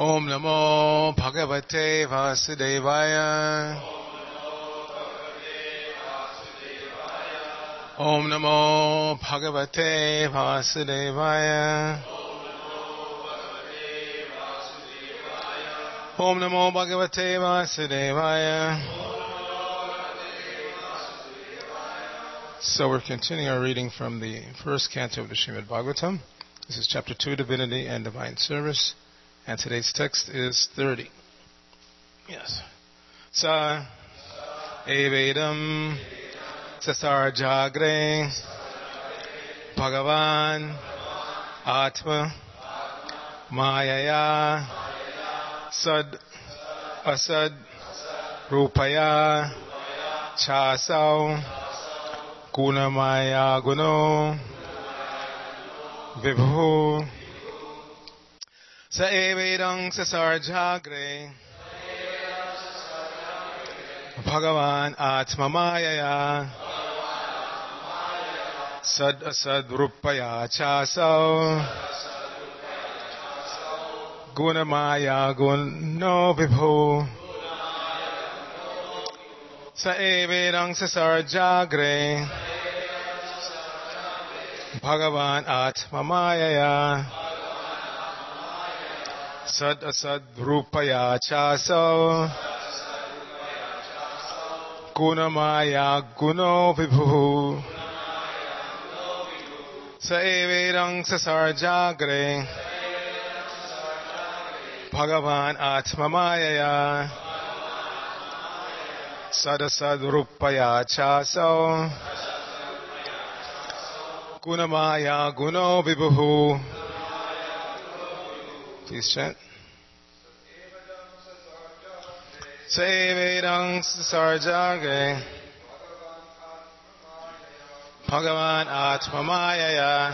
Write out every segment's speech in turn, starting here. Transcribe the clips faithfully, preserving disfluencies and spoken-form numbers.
Om Namo Bhagavate Vasudevaya. Om Namo Bhagavate Vasudevaya. Om Namo Bhagavate Vasudevaya. So we're continuing our reading from the first canto of the Srimad Bhagavatam. This is chapter two, Divinity and Divine Service. And today's text is thirty. Yes. Sa evedam sasar jagre Bhagavan Atma Mayaya Sad Asad Rupaya Chasau Gunamaya Guno Vibhu Sa evedang sasar jagre Bhagavan Atma Mayaya Sad Asad Rupaya Chasau Gunamaya Guno Vibhu Sa evedang sasar jagre Bhagavan Atma Mayaya Sad Asad Rupaya Chasau Gunamaya Guno Vibhu Sa evedang sasar jagre Bhagavan Atma Mayaya Sad Asad Rupaya Chasau Gunamaya Guno Vibhu. Please chant. Sevedang sasar jagre Bhagavan Atma Mayaya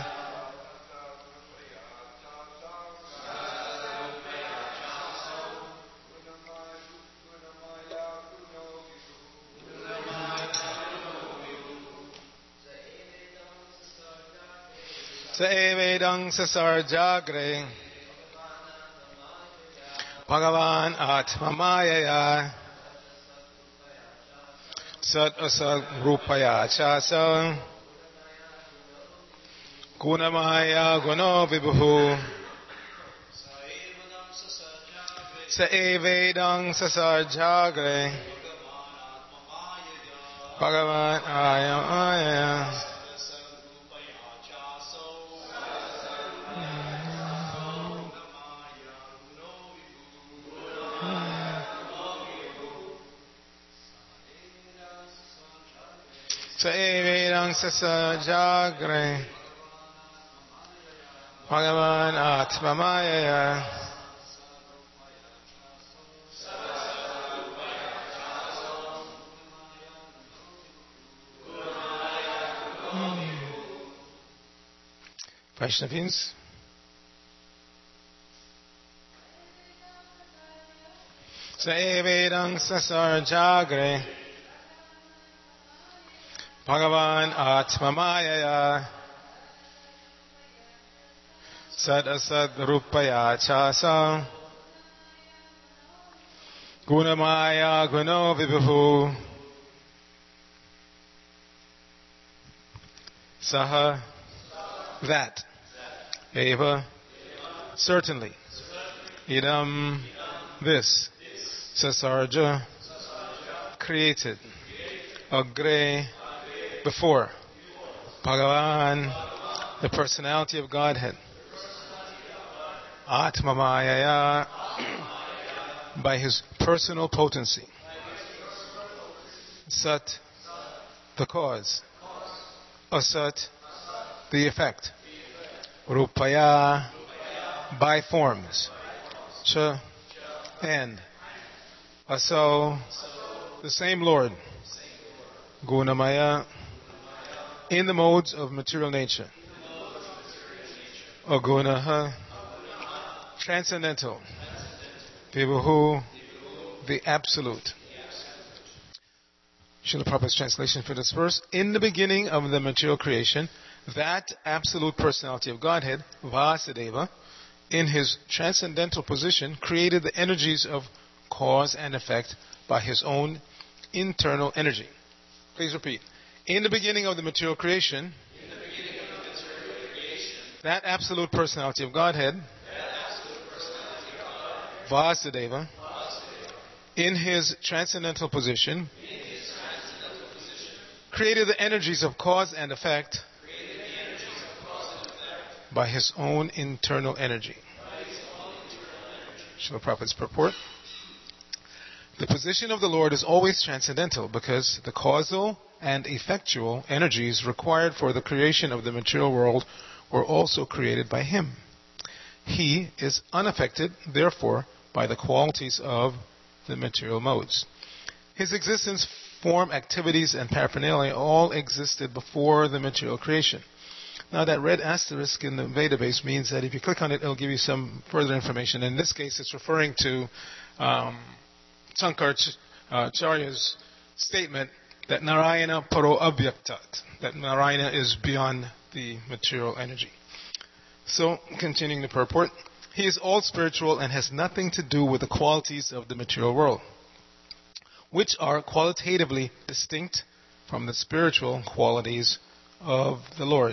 Sevedang sasar jagre Bhagavan Atma Mayaya Sad Asad Rupaya Chasau Gunamaya Guno Vibhu Sa evedang sasar jagre Bhagavan Atma Mayaya Sa evedang sasar jagre Bhagavan Atma Mayaya Vaishnavins. Sa evedang sasar jagre Bhagavan Atma Mayaya Sad Asad Rupaya Chasau Gunamaya Guno Vibhu Saha that Eva certainly Idam this Sasarja created Agre before Bhagavan, the personality of Godhead, Atma Mayaya, by his personal potency, Sat, the cause, Asat, the effect, Rupaya, by forms, Cha, and Asau, the same Lord, Gunamaya, in the modes of material nature. Agunaha, transcendental. Vibhu, the absolute. Srila Prabhupada's translation for this verse. In the beginning of the material creation, that absolute personality of Godhead, Vasudeva, in his transcendental position, created the energies of cause and effect by his own internal energy. Please repeat. In the beginning of the material creation, in the beginning of the material creation that absolute personality of Godhead, that absolute personality of God, Vasudeva, Vasudeva, in his transcendental position, in his transcendental position created the energies of cause and effect, created the energies of cause and effect by his own internal energy. By his own internal energy. Srila Prabhupada's purport. The position of the Lord is always transcendental because the causal and effectual energies required for the creation of the material world were also created by him. He is unaffected, therefore, by the qualities of the material modes. His existence, form, activities, and paraphernalia all existed before the material creation. Now that red asterisk in the database means that if you click on it, it'll give you some further information. In this case, it's referring to um, Sankaracharya's statement that Narayana Paro Abhyaktat, that Narayana is beyond the material energy. So, continuing the purport, he is all spiritual and has nothing to do with the qualities of the material world, which are qualitatively distinct from the spiritual qualities of the Lord.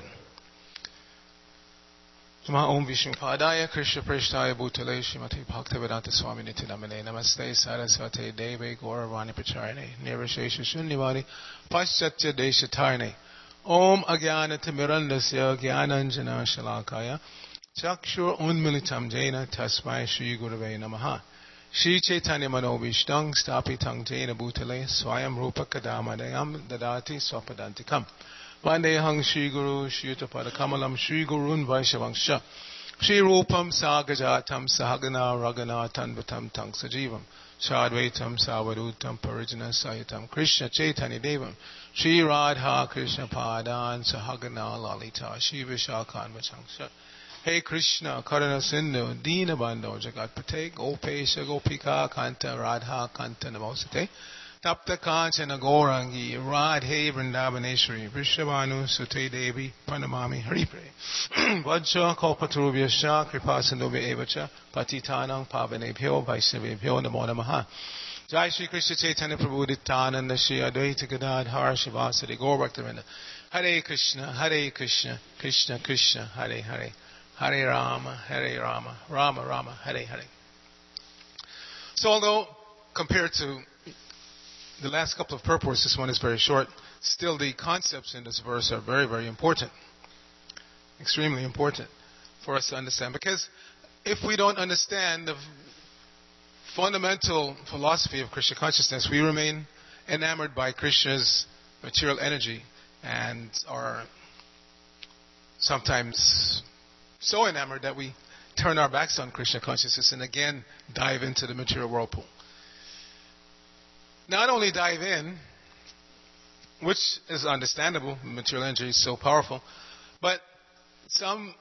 Om Vishnu Padaya Krishna Preshtaya Bhutale Shrimati Bhaktivedanta Swami Nityanamane Namaste Saraswati Devi Gauravani Pacharane Nirvishesha Shunyavadi Paschatya Deshatarne Om Agyana Timirandasya Gyananjana Shalakaya Chakshur Unmilitam Jena Tasmai Shri Gurave Namaha Shri Chaitanya Mano Vishnang Stapitang Jena Bhutale Swayam Rupa Kadamadayam Dadati Swapadantikam Vandehang Shri Guru Shri Utapada Kamalam Shri Gurun Vaishavangsha Shri Rupam Sagajatam Sahagana Ragana Tanvatam Tang Sajivam Shadvaitam Savadutam Parijana Sayatam Krishna Chaitanya Devam Shri Radha Krishna Padan Sahagana Lalita Shri Vishakhan Vachangsha Hey Krishna Karana Sindhu Dina Bando Jagat Pate Gopesha Gopika Kanta Radha Kanta Namosate Tapta Kanchana Gaurangi Radhe Vrindavaneshwari Vrishabhanu Sute Devi Pranamami Haripre Vajja Kalpaturubhyascha Kripasindubhya Evacha Patitanang Pavanebhyo Vaishnavebhyo Namo Namaha Jai Shri Krishna Chaitanya Prabhu Nityananda Shri Advaita Gadadhar Shivasadi Gaur Bhaktivinoda Hare Krishna Hare Krishna Krishna Krishna Hare Hare Hare Rama Hare Rama Rama Rama Hare Hare. So although compared to the last couple of purports, this one is very short, still the concepts in this verse are very, very important. Extremely important for us to understand. Because if we don't understand the fundamental philosophy of Krishna consciousness, we remain enamored by Krishna's material energy and are sometimes so enamored that we turn our backs on Krishna consciousness and again dive into the material whirlpool. Not only dive in, which is understandable, material energy is so powerful, but some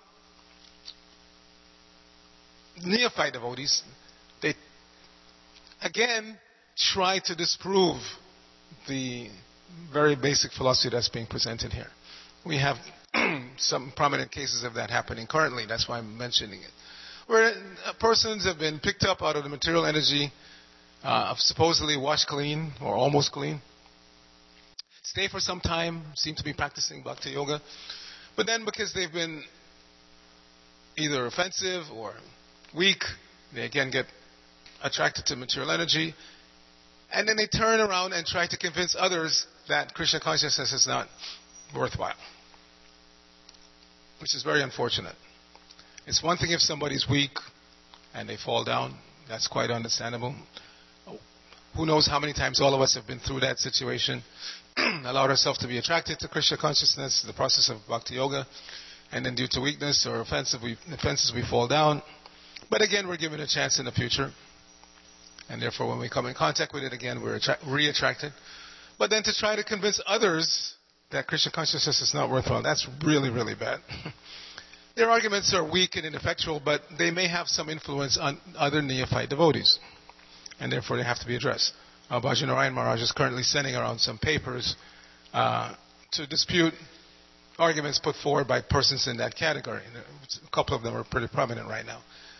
neophyte devotees, they again try to disprove the very basic philosophy that's being presented here. We have some prominent cases of that happening currently, that's why I'm mentioning it, where persons have been picked up out of the material energy, Uh, supposedly washed clean or almost clean, stay for some time, seem to be practicing bhakti yoga, but then because they've been either offensive or weak, they again get attracted to material energy, and then they turn around and try to convince others that Krishna consciousness is not worthwhile, which is very unfortunate. It's one thing if somebody's weak and they fall down, that's quite understandable. Who knows how many times all of us have been through that situation, allowed ourselves to be attracted to Krishna consciousness, the process of bhakti yoga, and then due to weakness or offensive we, offenses we fall down. But again, we're given a chance in the future, and therefore when we come in contact with it again, we're attra- re-attracted. But then to try to convince others that Krishna consciousness is not worthwhile, that's really, really bad. Their arguments are weak and ineffectual, but they may have some influence on other neophyte devotees, and therefore they have to be addressed. Uh, Bhajan Narayan Maharaj is currently sending around some papers uh, to dispute arguments put forward by persons in that category. A couple of them are pretty prominent right now.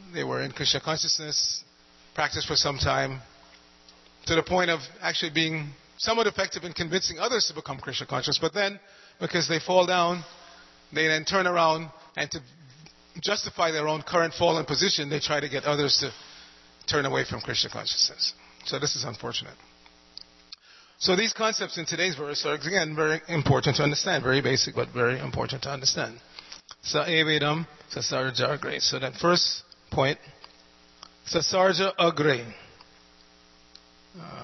they were in Krishna consciousness, practiced for some time, to the point of actually being somewhat effective in convincing others to become Krishna conscious. But then, because they fall down, they then turn around and to justify their own current fallen position, they try to get others to turn away from Krishna consciousness. So this is unfortunate. So these concepts in today's verse are, again, very important to understand. Very basic, but very important to understand. Sa evedam sasarja agre. So that first point, sasarja agre. Uh,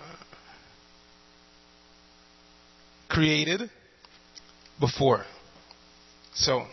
created before. So,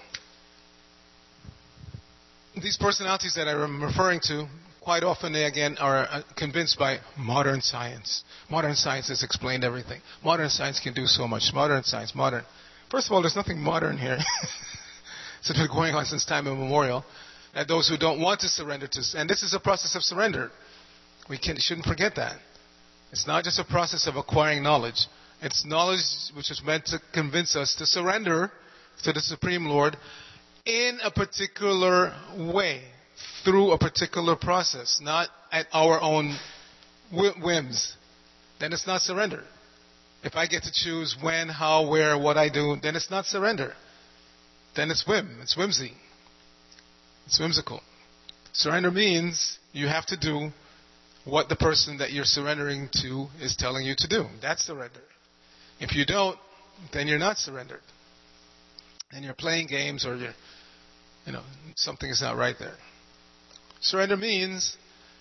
these personalities that I'm referring to, quite often they again are convinced by modern science. Modern science has explained everything. Modern science can do so much. Modern science, modern. First of all, there's nothing modern here. It's been going on since time immemorial. And those who don't want to surrender to, and this is a process of surrender. We can, shouldn't forget that. It's not just a process of acquiring knowledge. It's knowledge which is meant to convince us to surrender to the Supreme Lord in a particular way, through a particular process, not at our own whims. Then it's not surrender. If I get to choose when, how, where, what I do, then it's not surrender. Then it's whim. It's whimsy. It's whimsical. Surrender means you have to do what the person that you're surrendering to is telling you to do. That's surrender. If you don't, then you're not surrendered. And you're playing games, or you're, you know, something is not right there. Surrender means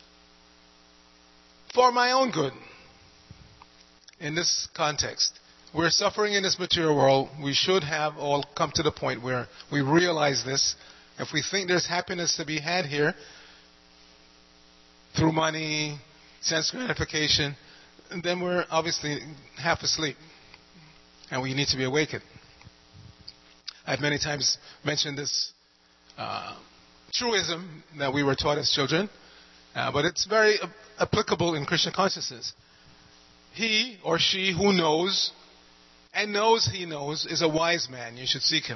for my own good. In this context, we're suffering in this material world. We should have all come to the point where we realize this. If we think there's happiness to be had here through money, sense gratification, then we're obviously half asleep. And we need to be awakened. I've many times mentioned this uh, truism that we were taught as children, uh, but it's very uh, applicable in Krishna consciousness. He or she who knows and knows he knows is a wise man. You should seek him.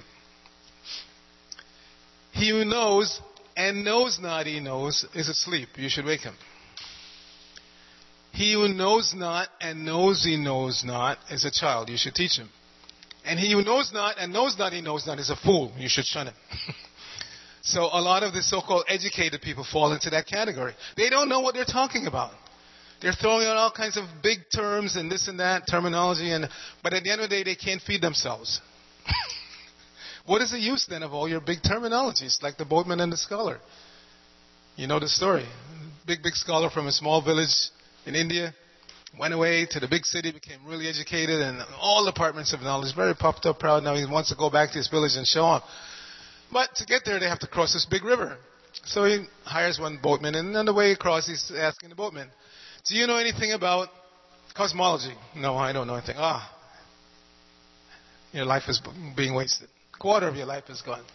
He who knows and knows not he knows is asleep. You should wake him. He who knows not and knows he knows not is a child. You should teach him. And he who knows not and knows not he knows not is a fool. You should shun him. So a lot of the so-called educated people fall into that category. They don't know what they're talking about. They're throwing out all kinds of big terms and this and that terminology, and but at the end of the day, they can't feed themselves. What is the use then of all your big terminologies, like the boatman and the scholar? You know the story. Big, big scholar from a small village in India went away to the big city, became really educated, and all departments of knowledge, very puffed up, proud. Now he wants to go back to his village and show off. But to get there, they have to cross this big river. So he hires one boatman, and on the way across, he's asking the boatman, do you know anything about cosmology? No, I don't know anything. Ah, your life is being wasted. A quarter of your life is gone.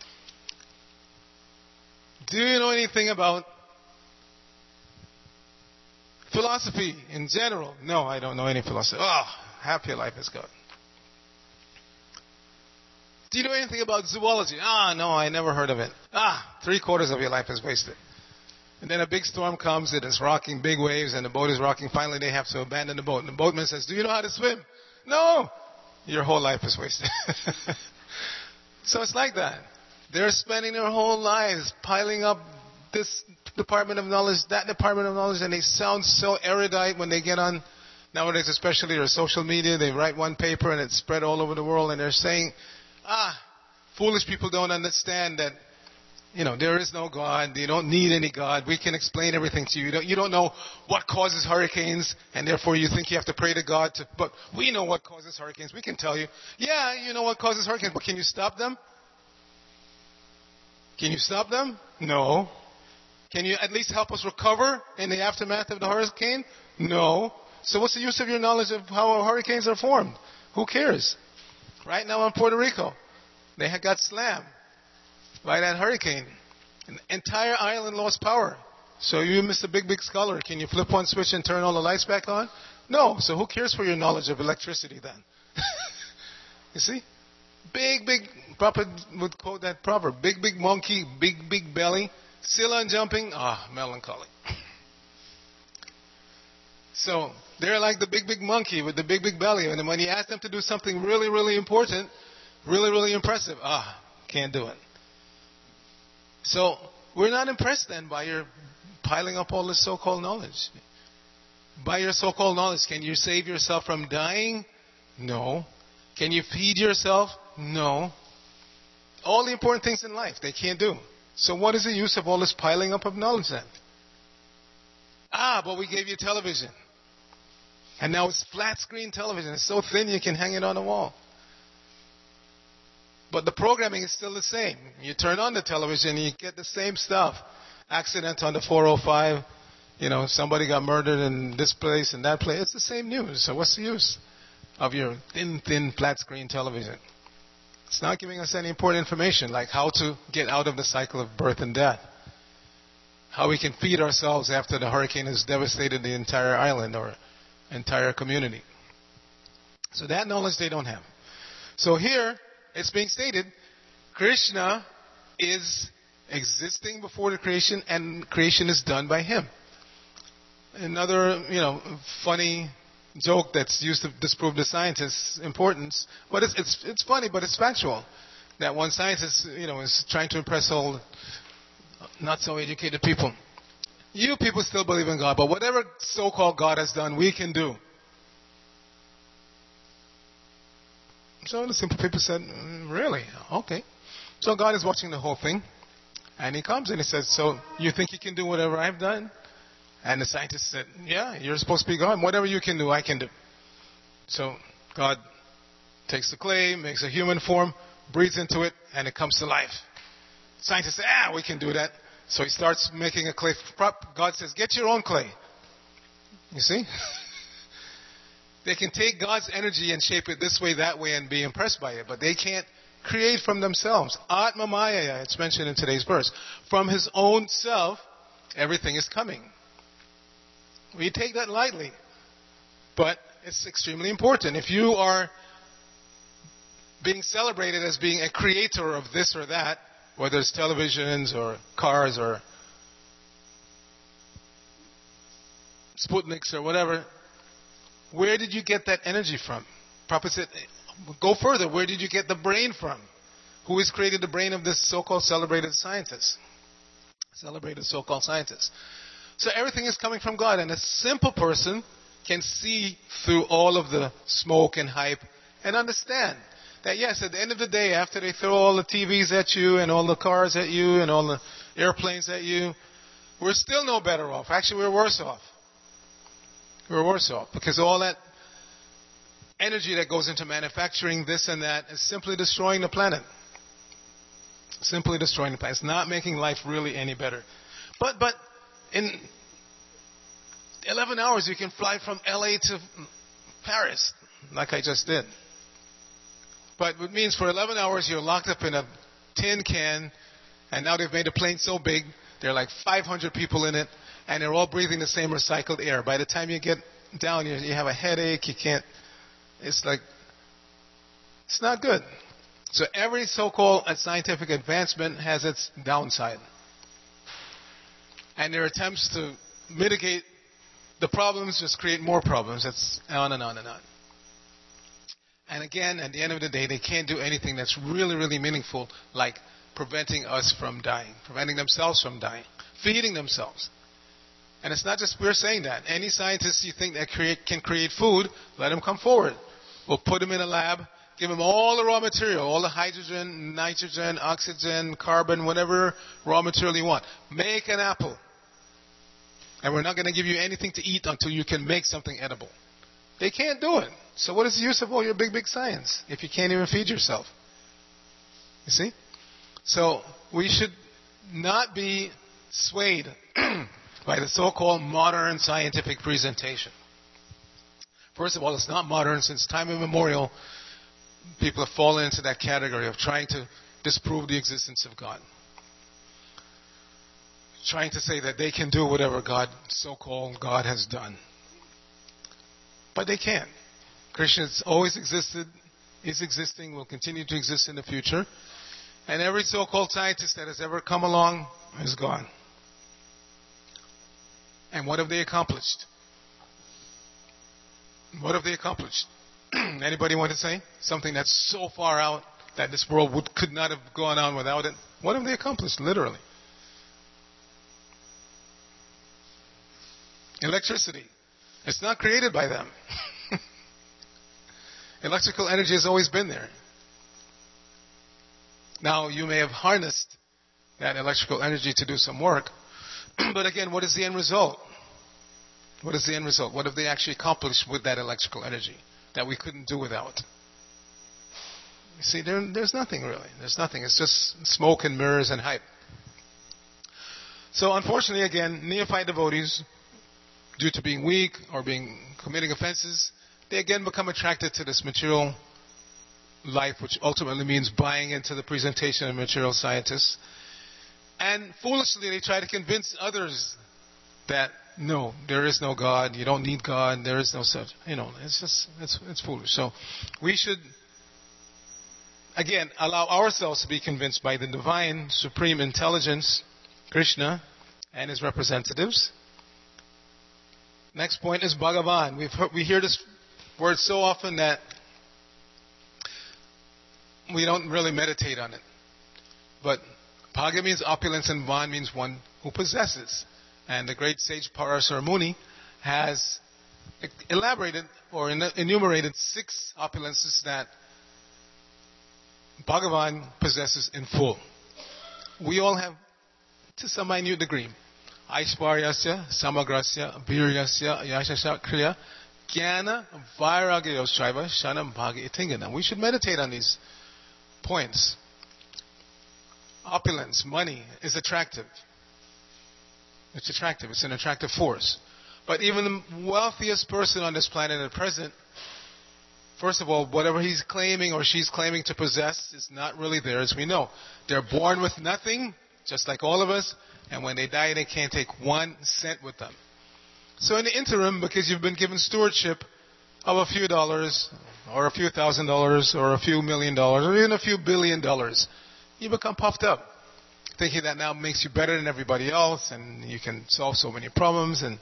Do you know anything about philosophy in general? No, I don't know any philosophy. Ah, half your life is gone. Do you know anything about zoology? Ah, no, I never heard of it. Ah, three quarters of your life is wasted. And then a big storm comes, it is rocking, big waves, and the boat is rocking. Finally, they have to abandon the boat. And the boatman says, do you know how to swim? No! Your whole life is wasted. So it's like that. They're spending their whole lives piling up this department of knowledge, that department of knowledge, and they sound so erudite when they get on, nowadays especially, or social media. They write one paper and it's spread all over the world, and they're saying, ah, foolish people don't understand that, you know, there is no God. You don't need any God. We can explain everything to you. You don't, you don't know what causes hurricanes, and therefore you think you have to pray to God. To, but we know what causes hurricanes. We can tell you. Yeah, you know what causes hurricanes, but can you stop them? Can you stop them? No. Can you at least help us recover in the aftermath of the hurricane? No. So what's the use of your knowledge of how hurricanes are formed? Who cares? Right now in Puerto Rico, they had got slammed by that hurricane. An entire island lost power. So you, Mister Big Big Scholar, can you flip one switch and turn all the lights back on? No. So who cares for your knowledge of electricity then? You see? Big, big, Prabhupada would quote that proverb. Big, big monkey, big, big belly. Still on jumping? Ah, melancholy. So they're like the big, big monkey with the big, big belly. And when you ask them to do something really, really important, really, really impressive, ah, can't do it. So we're not impressed then by your piling up all this so-called knowledge. By your so-called knowledge, can you save yourself from dying? No. Can you feed yourself? No. All the important things in life, they can't do. So what is the use of all this piling up of knowledge then? Ah, but we gave you television. And now it's flat screen television. It's so thin you can hang it on the wall. But the programming is still the same. You turn on the television and you get the same stuff. Accident on the four oh five. You know, somebody got murdered in this place and that place. It's the same news. So what's the use of your thin, thin flat screen television? It's not giving us any important information, like how to get out of the cycle of birth and death. How we can feed ourselves after the hurricane has devastated the entire island or entire community. So that knowledge they don't have. So here, it's being stated, Krishna is existing before the creation, and creation is done by him. Another, you know, funny joke that's used to disprove the scientist's importance, but it's it's it's funny, but it's factual. That one scientist, you know, is trying to impress all not so educated people. You people still believe in God, but whatever so-called God has done, we can do. So the simple people said, mm, really? Okay. So God is watching the whole thing. And he comes and he says, so you think you can do whatever I've done? And the scientist said, yeah, you're supposed to be God. Whatever you can do, I can do. So God takes the clay, makes a human form, breathes into it, and it comes to life. Scientists say, ah, we can do that. So he starts making a clay prop. God says, get your own clay. You see? They can take God's energy and shape it this way, that way, and be impressed by it. But they can't create from themselves. Atma Maya, it's mentioned in today's verse. From his own self, everything is coming. We take that lightly. But it's extremely important. If you are being celebrated as being a creator of this or that, whether it's televisions or cars or Sputniks or whatever, where did you get that energy from? Prabhupada said, go further. Where did you get the brain from? Who has created the brain of this so-called celebrated scientist? Celebrated so-called scientist. So everything is coming from God. And a simple person can see through all of the smoke and hype and understand that, yes, at the end of the day, after they throw all the T Vs at you and all the cars at you and all the airplanes at you, we're still no better off. Actually, we're worse off. We're worse off because all that energy that goes into manufacturing this and that is simply destroying the planet. Simply destroying the planet. It's not making life really any better. But but in eleven hours you can fly from L A to Paris, like I just did. But it means for eleven hours you're locked up in a tin can, and now they've made the plane so big, there are like five hundred people in it, and they're all breathing the same recycled air. By the time you get down, you, you have a headache, you can't, it's like, it's not good. So every so-called scientific advancement has its downside. And their attempts to mitigate the problems just create more problems. It's on and on and on. And again, at the end of the day, they can't do anything that's really, really meaningful, like preventing us from dying, preventing themselves from dying, feeding themselves. And it's not just we're saying that. Any scientist you think that create, can create food, let them come forward. We'll put them in a lab, give them all the raw material, all the hydrogen, nitrogen, oxygen, carbon, whatever raw material you want. Make an apple. And we're not going to give you anything to eat until you can make something edible. They can't do it. So what is the use of all your big, big science if you can't even feed yourself? You see? So we should not be swayed by the so-called modern scientific presentation. First of all, it's not modern. Since time immemorial, people have fallen into that category of trying to disprove the existence of God. Trying to say that they can do whatever God, so-called God, has done. But they can't. Krishna has always existed, is existing, will continue to exist in the future. And every so-called scientist that has ever come along is gone. And what have they accomplished? What have they accomplished? Anybody want to say? Something that's so far out that this world would, could not have gone on without it. What have they accomplished, literally? Electricity. It's not created by them. Electrical energy has always been there. Now, you may have harnessed that electrical energy to do some work, but again, what is the end result? What is the end result? What have they actually accomplished with that electrical energy that we couldn't do without? You see, there, there's nothing really. There's nothing. It's just smoke and mirrors and hype. So unfortunately, again, neophyte devotees, due to being weak or being committing offenses, they again become attracted to this material life, which ultimately means buying into the presentation of material scientists. And foolishly, they try to convince others that, no, there is no God, you don't need God, there is no such, you know, it's just, it's, it's foolish. So we should, again, allow ourselves to be convinced by the divine, supreme intelligence, Krishna, and his representatives. Next point is Bhagavan. We've heard, we hear this word so often that we don't really meditate on it. But Bhaga means opulence and Van means one who possesses. And the great sage Parasar Muni has elaborated or enumerated six opulences that Bhagavan possesses in full. We all have, to some minute degree, Aishvaryasya, Samagrasya, Viryasya, Yashasya, Kriya, Jnana, Vairagya, Shaiva, Shanam, Bhagya, Itingana. We should meditate on these points. Opulence, money, is attractive. It's attractive. It's an attractive force. But even the wealthiest person on this planet at present, first of all, whatever he's claiming or she's claiming to possess is not really theirs. We know. They're born with nothing, just like all of us, and when they die, they can't take one cent with them. So in the interim, because you've been given stewardship of a few dollars, or a few thousand dollars, or a few million dollars, or even a few billion dollars, you become puffed up, thinking that now makes you better than everybody else, and you can solve so many problems, and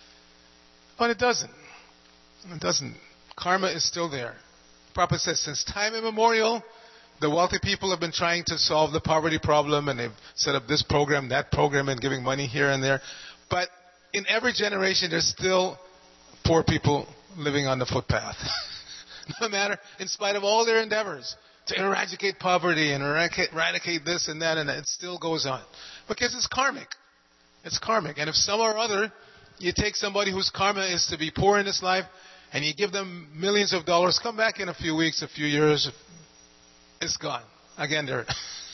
but it doesn't. It doesn't. Karma is still there. Prabhupada says, since time immemorial, the wealthy people have been trying to solve the poverty problem, and they've set up this program, that program, and giving money here and there. But in every generation, there's still poor people living on the footpath. No matter, in spite of all their endeavors to eradicate poverty and eradicate, eradicate this and that, and it still goes on. Because it's karmic. It's karmic. And if some or other, you take somebody whose karma is to be poor in this life, and you give them millions of dollars, come back in a few weeks, a few years, it's gone. Again, there.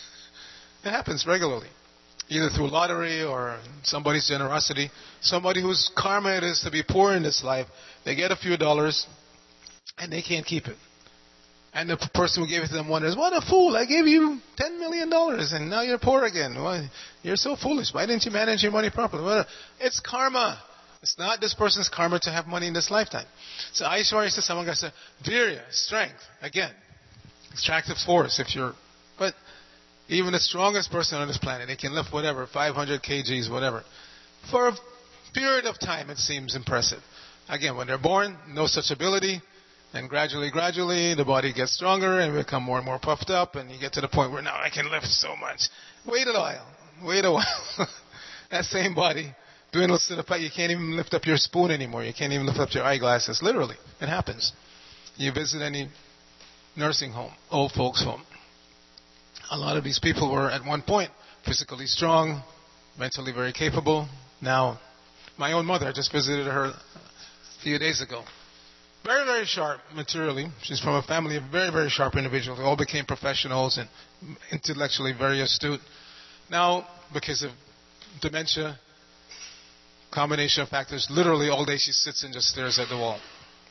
It happens regularly. Either through lottery or somebody's generosity. Somebody whose karma it is to be poor in this life, they get a few dollars, and they can't keep it. And the person who gave it to them wonders, what a fool, I gave you ten million dollars and now you're poor again. Well, you're so foolish. Why didn't you manage your money properly? Well, it's karma. It's not this person's karma to have money in this lifetime. So Aishwarya says, someone says, virya, strength. Again, extractive force. If you're, but even the strongest person on this planet, they can lift whatever, five hundred kilograms, whatever. For a period of time, it seems impressive. Again, when they're born, no such ability. And gradually, gradually, the body gets stronger and become more and more puffed up, and you get to the point where now I can lift so much. Wait a while. Wait a while. That same body dwindles to the point you can't even lift up your spoon anymore. You can't even lift up your eyeglasses. Literally, it happens. You visit any nursing home, old folks home. A lot of these people were at one point physically strong, mentally very capable. Now, my own mother, I just visited her a few days ago. Very, very sharp materially. She's from a family of very, very sharp individuals. They all became professionals and intellectually very astute. Now, because of dementia, combination of factors, literally all day she sits and just stares at the wall.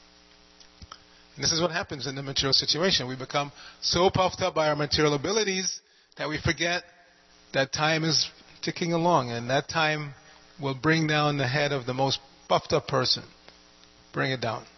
And this is what happens in the material situation. We become so puffed up by our material abilities that we forget that time is ticking along, and that time will bring down the head of the most puffed up person. Bring it down.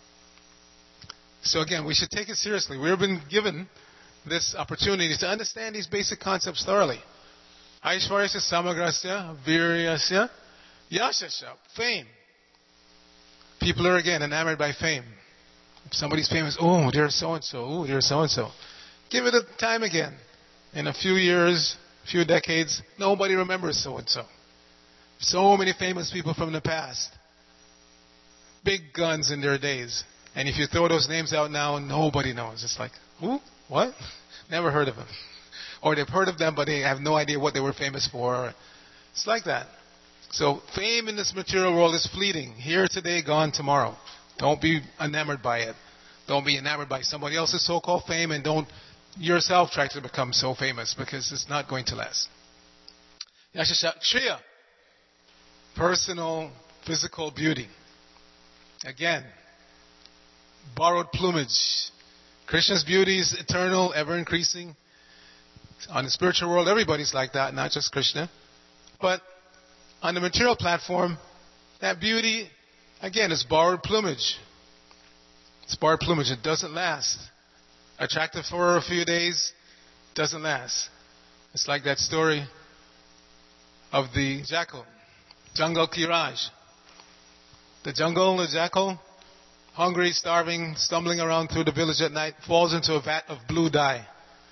So again, we should take it seriously. We've been given this opportunity to understand these basic concepts thoroughly. Aishwaryasya samagrasya viryasya yashasya. Fame. People are again enamored by fame. If somebody's famous, oh, they're so-and-so, oh, they're so-and-so. Give it a time again. In a few years, few decades, nobody remembers so-and-so. So many famous people from the past. Big guns in their days. And if you throw those names out now, nobody knows. It's like, who? What? Never heard of them. Or they've heard of them, but they have no idea what they were famous for. It's like that. So fame in this material world is fleeting. Here today, gone tomorrow. Don't be enamored by it. Don't be enamored by somebody else's so-called fame, and don't yourself try to become so famous, because it's not going to last. Yashasya, personal, physical beauty. Again, borrowed plumage. Krishna's beauty is eternal, ever increasing. On the spiritual world, everybody's like that, not just Krishna. But on the material platform, that beauty, again, is borrowed plumage. It's borrowed plumage. It doesn't last. Attractive for a few days, doesn't last. It's like that story of the jackal, Jungle Ki Raj. The jungle, the jackal, hungry, starving, stumbling around through the village at night, falls into a vat of blue dye.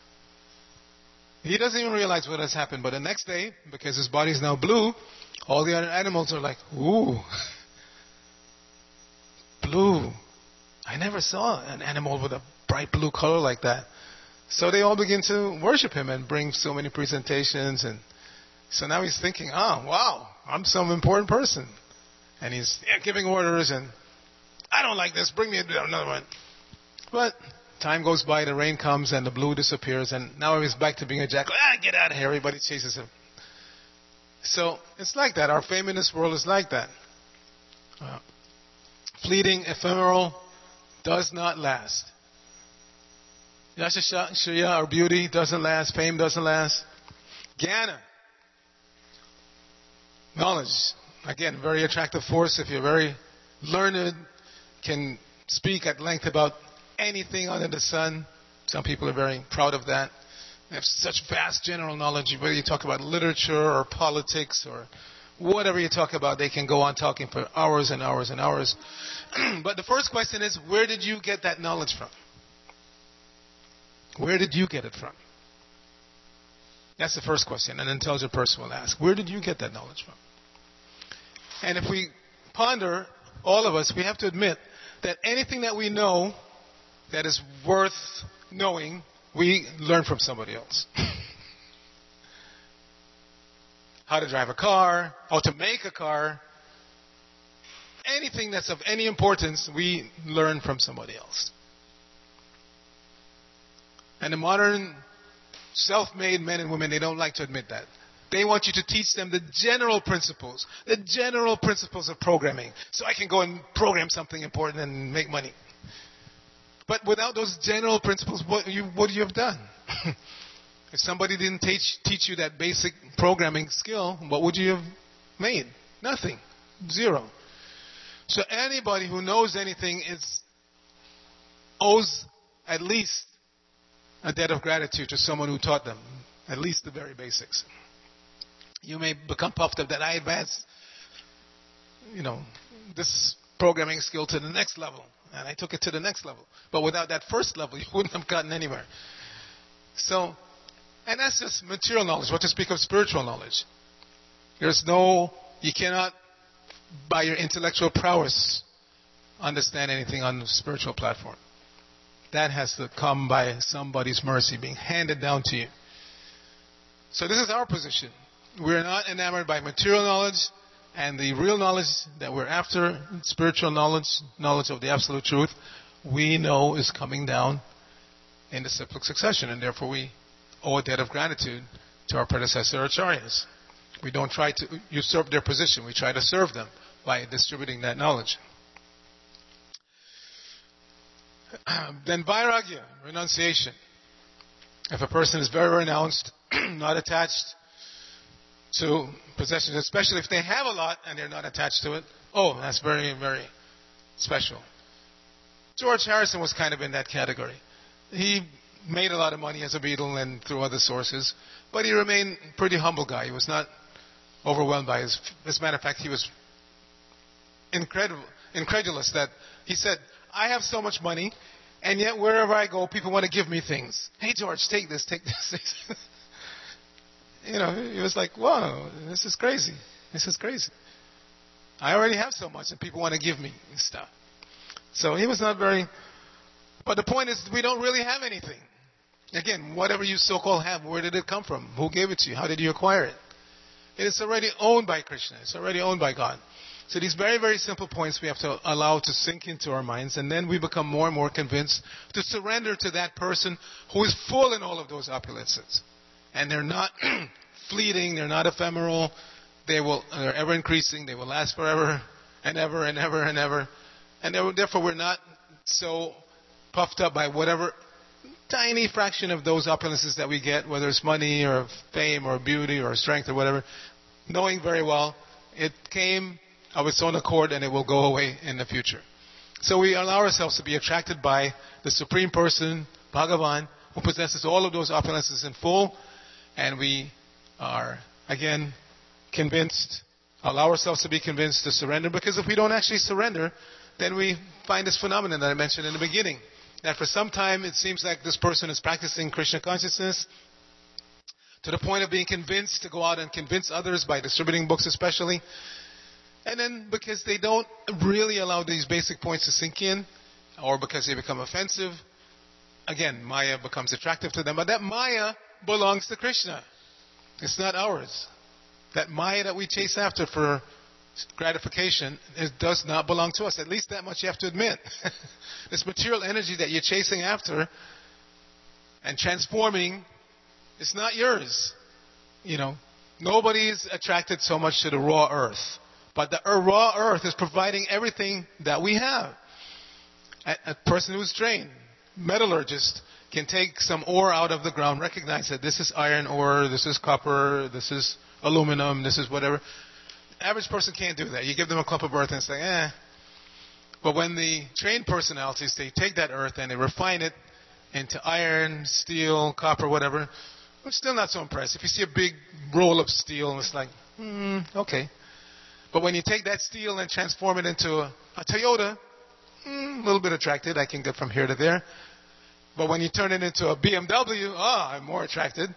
He doesn't even realize what has happened, but the next day, because his body is now blue, all the other animals are like, ooh, blue. I never saw an animal with a bright blue color like that. So they all begin to worship him and bring so many presentations. And so now he's thinking, oh, wow, I'm some important person. And he's yeah, giving orders, and I don't like this, bring me another one. But time goes by, the rain comes, and the blue disappears, and now he's back to being a jackal. Ah, get out of here, everybody chases him. So it's like that. Our fame in this world is like that. Uh, fleeting, ephemeral, does not last. Yashasya, our beauty, doesn't last. Fame doesn't last. Jnana, knowledge. Again, very attractive force. If you're very learned, can speak at length about anything under the sun. Some people are very proud of that. They have such vast general knowledge. Whether you talk about literature or politics or whatever you talk about, they can go on talking for hours and hours and hours. But the first question is, where did you get that knowledge from? Where did you get it from? That's the first question an intelligent person will ask. Where did you get that knowledge from? And if we ponder, all of us, we have to admit that anything that we know that is worth knowing, we learn from somebody else. How to drive a car, how to make a car, anything that's of any importance, we learn from somebody else. And the modern self-made men and women, they don't like to admit that. They want you to teach them the general principles, the general principles of programming, so I can go and program something important and make money. But without those general principles, what you what you have done? If somebody didn't teach teach you that basic programming skill, what would you have made? Nothing. Zero. So anybody who knows anything is owes at least a debt of gratitude to someone who taught them, at least the very basics. You may become puffed up that I advanced, you know, this programming skill to the next level, and I took it to the next level. But without that first level, you wouldn't have gotten anywhere. So, and that's just material knowledge. What to speak of spiritual knowledge? There's no, you cannot, by your intellectual prowess, understand anything on the spiritual platform. That has to come by somebody's mercy, being handed down to you. So this is our position. We're not enamored by material knowledge, and the real knowledge that we're after, spiritual knowledge, knowledge of the absolute truth, we know is coming down in the cyclic succession, and therefore we owe a debt of gratitude to our predecessor acharyas. We don't try to usurp their position. We try to serve them by distributing that knowledge. Then vairagya, renunciation. If a person is very renounced, not attached to possessions, especially if they have a lot and they're not attached to it, oh, that's very, very special. George Harrison was kind of in that category. He made a lot of money as a Beatle and through other sources, but he remained a pretty humble guy. He was not overwhelmed by his... As a matter of fact, he was incredible, incredulous that he said, I have so much money, and yet wherever I go, people want to give me things. Hey, George, take this, take this. You know, he was like, whoa, this is crazy. This is crazy. I already have so much, and people want to give me stuff. So he was not very... But the point is, we don't really have anything. Again, whatever you so-called have, where did it come from? Who gave it to you? How did you acquire it? It is already owned by Krishna. It's already owned by God. So these very, very simple points we have to allow to sink into our minds, and then we become more and more convinced to surrender to that person who is full in all of those opulences. And they're not fleeting, they're not ephemeral, they will, they're ever increasing, they will last forever and ever and ever and ever. And therefore we're not so puffed up by whatever tiny fraction of those opulences that we get, whether it's money or fame or beauty or strength or whatever, knowing very well it came of its own accord and it will go away in the future. So we allow ourselves to be attracted by the Supreme Person, Bhagavan, who possesses all of those opulences in full, and we are, again, convinced, allow ourselves to be convinced to surrender, because if we don't actually surrender, then we find this phenomenon that I mentioned in the beginning, that for some time it seems like this person is practicing Krishna consciousness to the point of being convinced to go out and convince others by distributing books especially. And then because they don't really allow these basic points to sink in, or because they become offensive, again, Maya becomes attractive to them. But that Maya belongs to Krishna. It's not ours. That Maya that we chase after for gratification, it does not belong to us. At least that much you have to admit. This material energy that you're chasing after and transforming, it's not yours. You know, nobody is attracted so much to the raw earth. But the raw earth is providing everything that we have. A, a person who's trained, metallurgist, can take some ore out of the ground, recognize that this is iron ore, this is copper, this is aluminum, this is whatever. The average person can't do that. You give them a clump of earth and say, eh. But when the trained personalities, they take that earth and they refine it into iron, steel, copper, whatever, I'm still not so impressed. If you see a big roll of steel, it's like, hmm, okay. But when you take that steel and transform it into a, a Toyota, mm, a little bit attracted. I can get from here to there. But when you turn it into a B M W, ah, oh, I'm more attracted.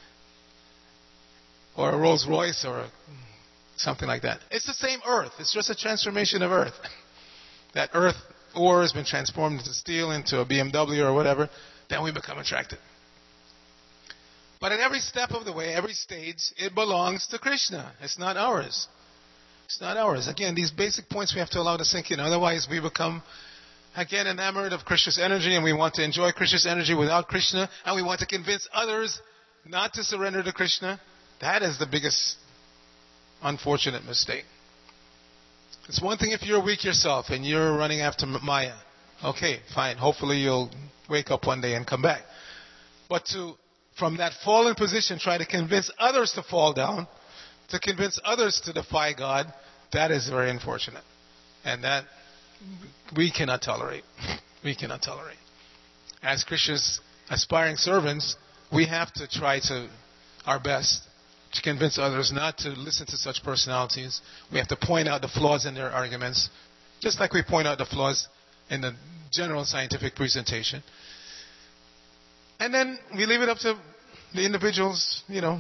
Or a Rolls Royce or a, something like that. It's the same earth. It's just a transformation of earth. That earth ore has been transformed into steel, into a B M W or whatever. Then we become attracted. But at every step of the way, every stage, it belongs to Krishna. It's not ours. It's not ours. Again, these basic points we have to allow to sink in. Otherwise, we become, again, enamored of Krishna's energy, and we want to enjoy Krishna's energy without Krishna, and we want to convince others not to surrender to Krishna. That is the biggest unfortunate mistake. It's one thing if you're weak yourself and you're running after Maya. Okay, fine. Hopefully you'll wake up one day and come back. But to, from that fallen position, try to convince others to fall down, to convince others to defy God, that is very unfortunate. And that we cannot tolerate. We cannot tolerate. As Krishna's aspiring servants, we have to try to our best to convince others not to listen to such personalities. We have to point out the flaws in their arguments, just like we point out the flaws in the general scientific presentation. And then we leave it up to the individuals, you know,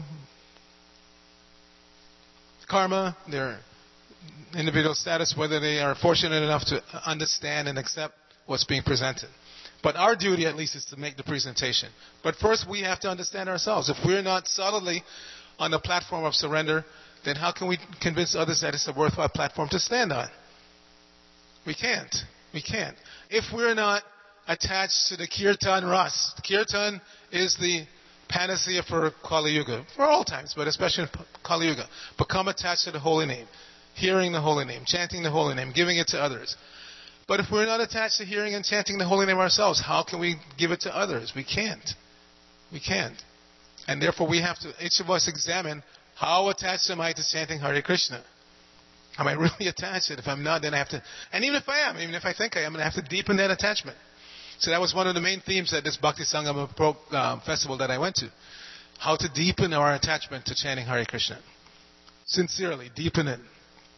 karma, their individual status, whether they are fortunate enough to understand and accept what's being presented. But our duty, at least, is to make the presentation. But first, we have to understand ourselves. If we're not solidly on the platform of surrender, then how can we convince others that it's a worthwhile platform to stand on? We can't. We can't. If we're not attached to the Kirtan Ras, Kirtan is the panacea for Kali Yuga, for all times, but especially in Kali Yuga. Become attached to the holy name, hearing the holy name, chanting the holy name, giving it to others. But if we're not attached to hearing and chanting the holy name ourselves, how can we give it to others? We can't. We can't. And therefore we have to, each of us examine, how attached am I to chanting Hare Krishna? Am I really attached? If I'm not, then I have to, and even if I am, even if I think I am, I'm going to have to deepen that attachment. So that was one of the main themes at this Bhakti Sangama pro, um, festival that I went to. How to deepen our attachment to chanting Hare Krishna. Sincerely, deepen it.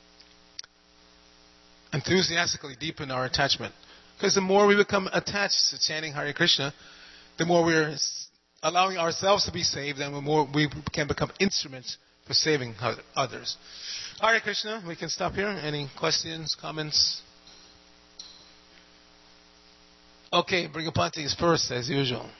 Enthusiastically deepen our attachment. Because the more we become attached to chanting Hare Krishna, the more we're allowing ourselves to be saved, and the more we can become instruments for saving others. Hare Krishna, we can stop here. Any questions, comments? Okay, Brigapanti is first, as usual.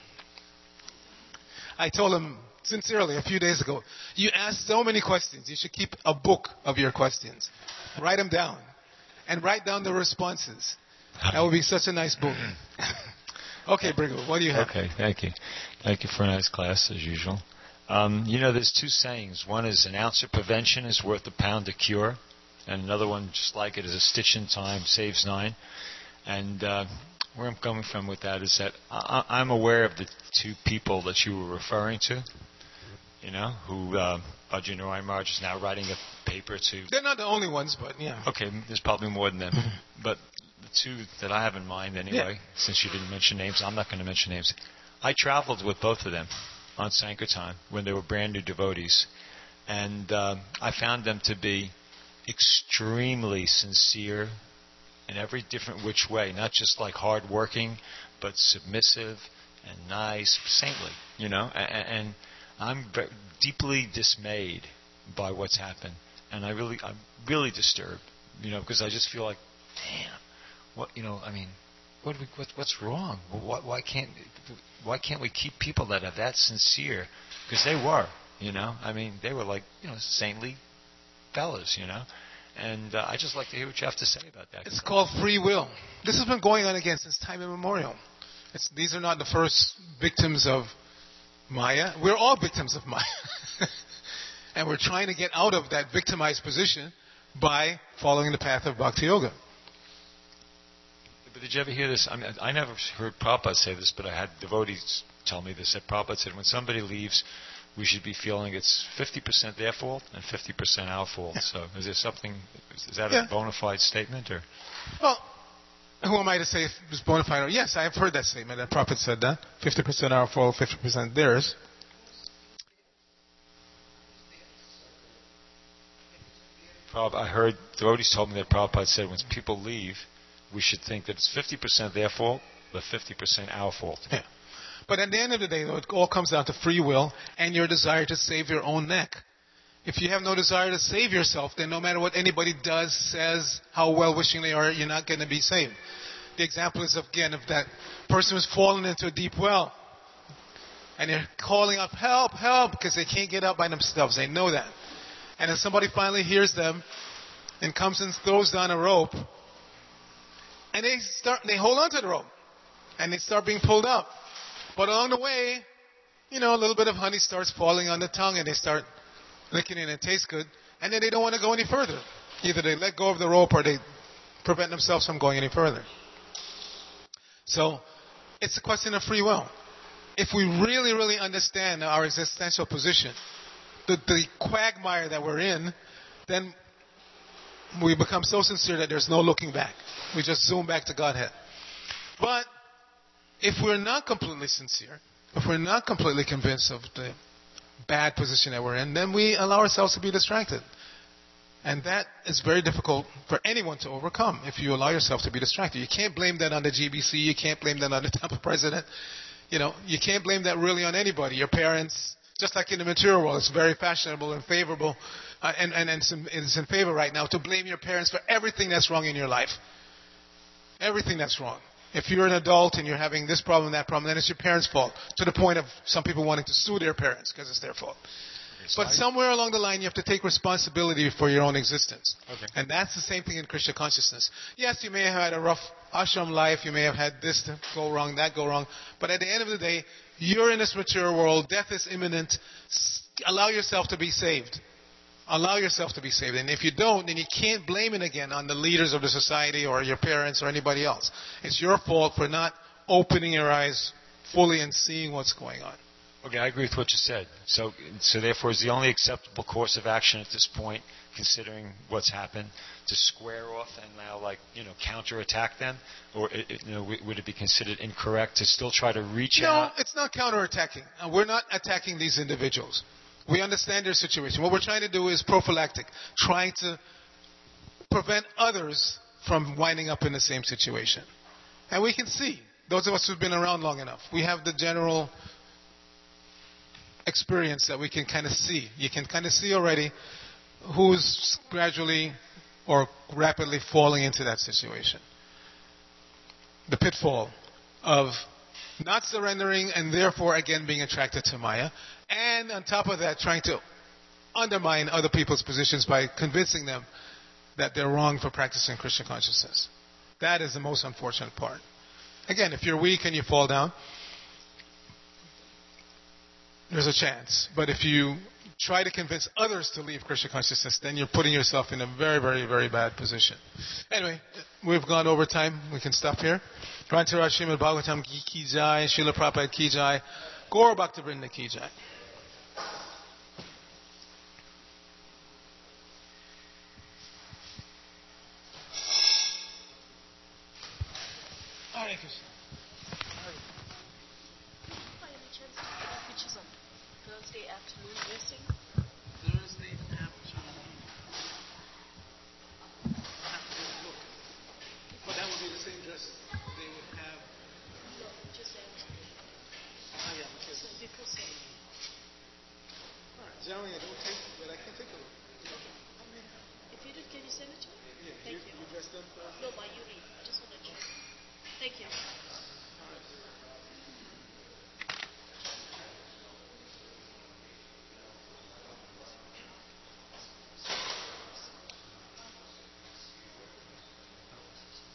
I told him sincerely a few days ago, you ask so many questions, you should keep a book of your questions. Write them down. And write down the responses. That would be such a nice book. Okay, Brigo, what do you have? Okay, thank you. Thank you for a nice class, as usual. Um, you know, there's two sayings. One is an ounce of prevention is worth a pound of cure. And another one, just like it, is a stitch in time saves nine. And uh, where I'm coming from with that is that I- I'm aware of the two people that you were referring to, you know, who uh, Bhajan Rai Maharaj is now writing a paper to. They're not the only ones, but yeah. Okay, there's probably more than them. But the two that I have in mind anyway, yeah. Since you didn't mention names, I'm not going to mention names. I traveled with both of them on Sankirtan when they were brand new devotees. And uh, I found them to be extremely sincere in every different which way. Not just like hard-working, but submissive and nice, saintly, you know. And, and I'm very deeply dismayed by what's happened. And I really, I'm really disturbed, you know, because I just feel like, damn, what, you know, I mean, what, we, what what's wrong? Why, why can't, why can't we keep people that are that sincere? Because they were, you know, I mean, they were like, you know, saintly fellas, you know. And uh, I just like to hear what you have to say about that. It's called free will. This has been going on again since time immemorial. It's, these are not the first victims of Maya. We're all victims of Maya. And we're trying to get out of that victimized position by following the path of Bhakti Yoga. But did you ever hear this? I mean, I never heard Prabhupada say this, but I had devotees tell me this. That Prabhupada said when somebody leaves, we should be feeling it's fifty percent their fault and fifty percent our fault. Yeah. So is there something, is that yeah. a bona fide statement? Or? Well, who am I to say if it's bona fide? Or, yes, I have heard that statement. That Prabhupada said that. fifty percent our fault, fifty percent theirs. I heard devotees told me that Prabhupada said when people leave, we should think that it's fifty percent their fault, but fifty percent our fault. Yeah. But at the end of the day, though, it all comes down to free will and your desire to save your own neck. If you have no desire to save yourself, then no matter what anybody does, says, how well-wishing they are, you're not going to be saved. The example is, again, of that person who's fallen into a deep well. And they're calling up, help, help, because they can't get up by themselves. They know that. And then somebody finally hears them and comes and throws down a rope. And they start, they hold on to the rope. And they start being pulled up. But along the way, you know, a little bit of honey starts falling on the tongue and they start licking it and it tastes good. And then they don't want to go any further. Either they let go of the rope or they prevent themselves from going any further. So, it's a question of free will. If we really, really understand our existential position, the, the quagmire that we're in, then we become so sincere that there's no looking back. We just zoom back to Godhead. But if we're not completely sincere, if we're not completely convinced of the bad position that we're in, then we allow ourselves to be distracted. And that is very difficult for anyone to overcome if you allow yourself to be distracted. You can't blame that on the G B C. You can't blame that on the temple president. You know, you can't blame that really on anybody. Your parents, just like in the material world, it's very fashionable and favorable, uh, and, and, and it's, in, it's in favor right now to blame your parents for everything that's wrong in your life. Everything that's wrong. If you're an adult and you're having this problem, that problem, then it's your parents' fault. To the point of some people wanting to sue their parents because it's their fault. Okay, so but I... somewhere along the line, you have to take responsibility for your own existence. Okay. And that's the same thing in Krishna consciousness. Yes, you may have had a rough ashram life. You may have had this go wrong, that go wrong. But at the end of the day, you're in this material world. Death is imminent. Allow yourself to be saved. Allow yourself to be saved. And if you don't, then you can't blame it again on the leaders of the society or your parents or anybody else. It's your fault for not opening your eyes fully and seeing what's going on. Okay, I agree with what you said. So, so therefore, is the only acceptable course of action at this point, considering what's happened, to square off and now, like, you know, counterattack them, or it, it, you know, w- would it be considered incorrect to still try to reach No, out? it's not counterattacking. Uh, we're not attacking these individuals. We understand their situation. What we're trying to do is prophylactic, trying to prevent others from winding up in the same situation. And we can see, those of us who've been around long enough, we have the general experience that we can kind of see. You can kind of see already who's gradually or rapidly falling into that situation. The pitfall of not surrendering and therefore again being attracted to Maya, and on top of that trying to undermine other people's positions by convincing them that they're wrong for practicing Krishna consciousness. That is the most unfortunate part. Again, if you're weak and you fall down, there's a chance. But if you try to convince others to leave Krishna consciousness, then you're putting yourself in a very, very, very bad position. Anyway, we've gone over time. We can stop here. Rantaraj Srimad Bhagavatam Ki Jai, Srila Prabhupada Ki Jai, Gaura Bhaktivinoda Ki Jai. Hare Krishna. By any chance, do you have pictures on Thursday afternoon dressing? Thursday afternoon. Have to look. But that would be the same dress they would have. No, just after. Ah, yeah, okay. So before seven. All right. Generally, I don't take, but I can take a look. If you did, can you send it to me? Yeah, Thank you, you. you dressed up. Uh, No, my Yuri. I just want to check. Thank you.